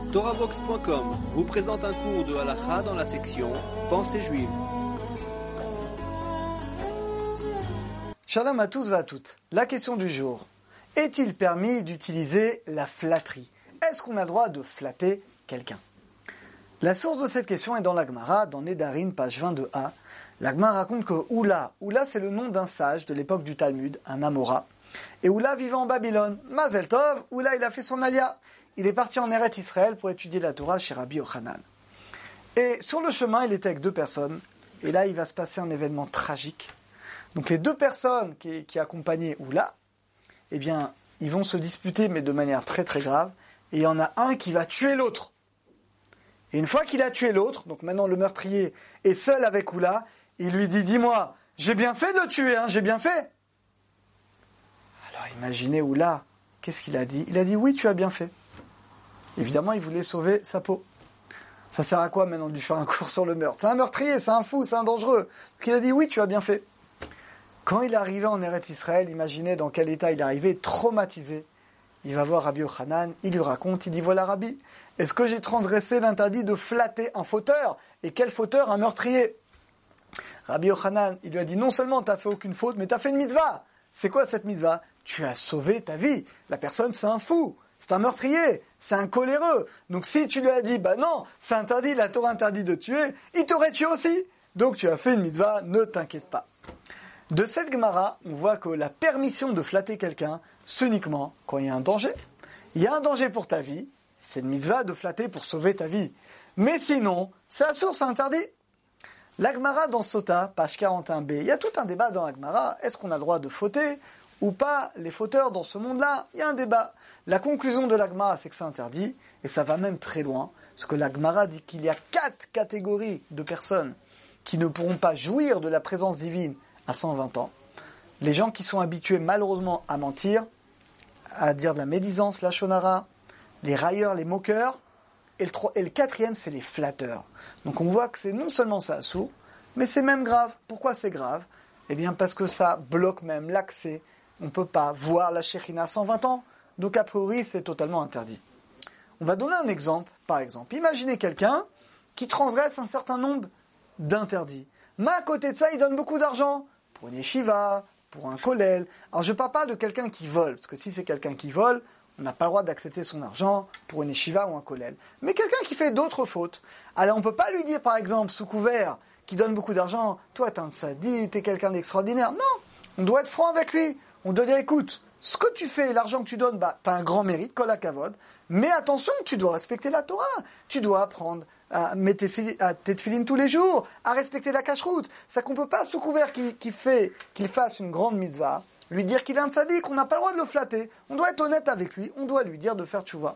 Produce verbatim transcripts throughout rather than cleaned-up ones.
Torahbox point com vous présente un cours de halakha dans la section Pensée juive. Shalom à tous et à toutes. La question du jour. Est-il permis d'utiliser la flatterie? Est-ce qu'on a le droit de flatter quelqu'un? La source de cette question est dans la Gemara, dans Nedarim, page vingt-deux a. La Gemara raconte que Oula, Oula c'est le nom d'un sage de l'époque du Talmud, un Amora. Et Oula vivait en Babylone. Mazel Tov, Oula il a fait son alia. Il est parti en Eretz Israël pour étudier la Torah chez Rabbi Yochanan. Et sur le chemin, il était avec deux personnes. Et là, il va se passer un événement tragique. Donc les deux personnes qui, qui accompagnaient Oula, eh bien, ils vont se disputer, mais de manière très très grave. Et il y en a un qui va tuer l'autre. Et une fois qu'il a tué l'autre, donc maintenant le meurtrier est seul avec Oula, il lui dit, dis-moi, j'ai bien fait de le tuer, hein, j'ai bien fait. Alors imaginez Oula, qu'est-ce qu'il a dit? Il a dit, oui, tu as bien fait. Évidemment, il voulait sauver sa peau. Ça sert à quoi maintenant de lui faire un cours sur le meurtre? C'est un meurtrier, c'est un fou, c'est un dangereux. Donc il a dit, oui, tu as bien fait. Quand il est arrivé en Eretz Israël, imaginez dans quel état il est arrivé, traumatisé. Il va voir Rabbi Yochanan, il lui raconte, il dit, voilà Rabbi, est-ce que j'ai transgressé l'interdit de flatter un fauteur? Et quel fauteur? Un meurtrier. Rabbi Yochanan, il lui a dit, non seulement tu n'as fait aucune faute, mais tu as fait une mitzvah. C'est quoi cette mitzvah? Tu as sauvé ta vie. La personne, c'est un fou. C'est un meurtrier, c'est un coléreux. Donc si tu lui as dit, bah non, c'est interdit, la Torah interdit de tuer, il t'aurait tué aussi. Donc tu as fait une mitzvah, ne t'inquiète pas. De cette Gemara, on voit que la permission de flatter quelqu'un, c'est uniquement quand il y a un danger. Il y a un danger pour ta vie, c'est une mitzvah de flatter pour sauver ta vie. Mais sinon, c'est la source, c'est interdit. La Gemara dans Sota, page quarante et un b, il y a tout un débat dans la Gemara, est-ce qu'on a le droit de fauter ou pas les fauteurs dans ce monde-là? Il y a un débat. La conclusion de la Gemara, c'est que c'est interdit, et ça va même très loin, parce que la Gemara dit qu'il y a quatre catégories de personnes qui ne pourront pas jouir de la présence divine à cent vingt ans. Les gens qui sont habitués malheureusement à mentir, à dire de la médisance, la shonara, les railleurs, les moqueurs, et le, tro- et le quatrième, c'est les flatteurs. Donc on voit que c'est non seulement ça assourd, mais c'est même grave. Pourquoi c'est grave? Eh bien parce que ça bloque même l'accès. On ne peut pas voir la Shekhinah à cent vingt ans. Donc a priori, c'est totalement interdit. On va donner un exemple, par exemple. Imaginez quelqu'un qui transgresse un certain nombre d'interdits. Mais à côté de ça, il donne beaucoup d'argent pour une yeshiva, pour un kollel. Alors je ne parle pas de quelqu'un qui vole, parce que si c'est quelqu'un qui vole, on n'a pas le droit d'accepter son argent pour une yeshiva ou un kollel. Mais quelqu'un qui fait d'autres fautes. Alors on ne peut pas lui dire, par exemple, sous couvert, qui donne beaucoup d'argent, toi t'es un sadi, t'es quelqu'un d'extraordinaire. Non, on doit être franc avec lui. On doit dire, écoute, ce que tu fais, l'argent que tu donnes, bah, t'as un grand mérite, kol hakavod, mais attention, tu dois respecter la Torah. Tu dois apprendre à mettre tes, fili- à tes tefilines tous les jours, à respecter la cache-route. C'est qu'on peut pas, sous couvert qu'il, qu'il fait, qu'il fasse une grande mitzvah, lui dire qu'il est un tzaddik, qu'on n'a pas le droit de le flatter. On doit être honnête avec lui, on doit lui dire de faire tchouva.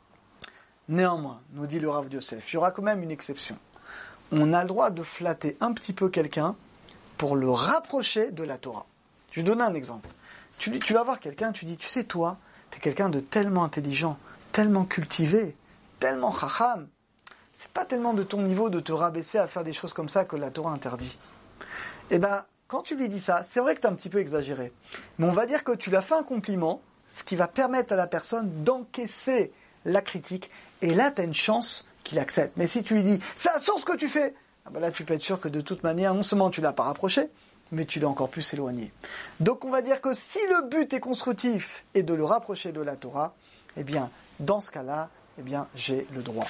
Néanmoins, nous dit le Rav Yosef, il y aura quand même une exception. On a le droit de flatter un petit peu quelqu'un pour le rapprocher de la Torah. Je vais donner un exemple. Tu, tu vas voir quelqu'un, tu dis, tu sais toi, tu es quelqu'un de tellement intelligent, tellement cultivé, tellement chacham. C'est pas tellement de ton niveau de te rabaisser à faire des choses comme ça que la Torah interdit. Eh ben, quand tu lui dis ça, c'est vrai que tu as un petit peu exagéré. Mais on va dire que tu lui as fait un compliment, ce qui va permettre à la personne d'encaisser la critique. Et là, tu as une chance qu'il accepte. Mais si tu lui dis, c'est la source que tu fais, ah ben là, tu peux être sûr que de toute manière, non seulement tu l'as pas rapproché, mais tu l'as encore plus éloigné. Donc on va dire que si le but est constructif et de le rapprocher de la Torah, eh bien, dans ce cas-là, eh bien, j'ai le droit.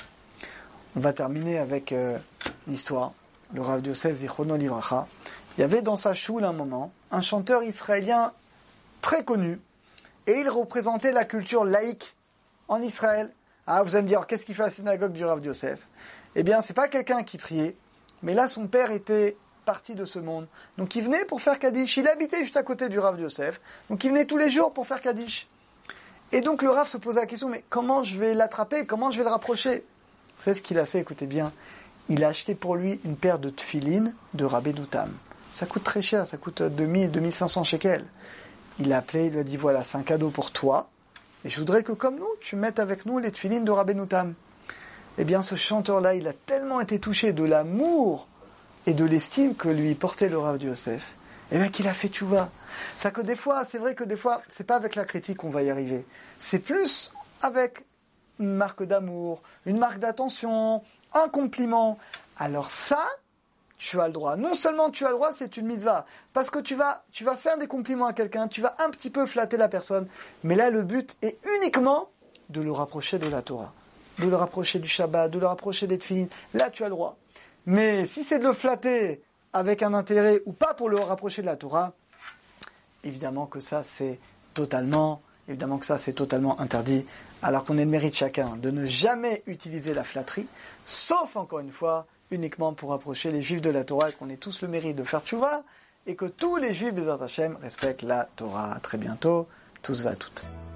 On va terminer avec euh, l'histoire. Le Rav Yosef Zichrono Livracha. Il y avait dans sa choule un moment un chanteur israélien très connu, et il représentait la culture laïque en Israël. Ah, vous allez me dire, qu'est-ce qu'il fait à la synagogue du Rav Yosef? Eh bien, c'est pas quelqu'un qui priait, mais là, son père était parti de ce monde. Donc il venait pour faire Kaddish. Il habitait juste à côté du Rav Yosef. Donc il venait tous les jours pour faire Kaddish. Et donc le Rav se posait la question, mais comment je vais l'attraper? Comment je vais le rapprocher? Vous savez ce qu'il a fait? Écoutez bien. Il a acheté pour lui une paire de tefilines de Rabbeinu Tam. Ça coûte très cher, ça coûte deux mille, deux mille cinq cents shekels. Il l'a appelé, il lui a dit, voilà, c'est un cadeau pour toi. Et je voudrais que comme nous, tu mettes avec nous les tefilines de Rabbeinu Tam. Eh bien ce chanteur-là, il a tellement été touché de l'amour et de l'estime que lui portait le Rav Yosef, et bien qu'il a fait tchouva. Ça que des fois, c'est vrai que des fois, c'est pas avec la critique qu'on va y arriver. C'est plus avec une marque d'amour, une marque d'attention, un compliment, alors ça, tu as le droit. Non seulement tu as le droit, c'est une mitzvah. Parce que tu vas, tu vas faire des compliments à quelqu'un, tu vas un petit peu flatter la personne. Mais là, le but est uniquement de le rapprocher de la Torah. De le rapprocher du Shabbat, de le rapprocher des Tefillin. Là, tu as le droit. Mais si c'est de le flatter avec un intérêt ou pas pour le rapprocher de la Torah, évidemment que ça, c'est totalement, évidemment que ça, c'est totalement interdit. Alors qu'on est le mérite chacun de ne jamais utiliser la flatterie, sauf encore une fois, uniquement pour rapprocher les Juifs de la Torah et qu'on ait tous le mérite de faire tchouva et que tous les Juifs, Bezrat Hashem, respectent la Torah. À très bientôt. Tous va toutes.